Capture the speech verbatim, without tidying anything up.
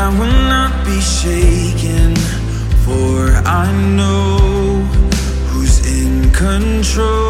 will not be shaken, for I know who's in control.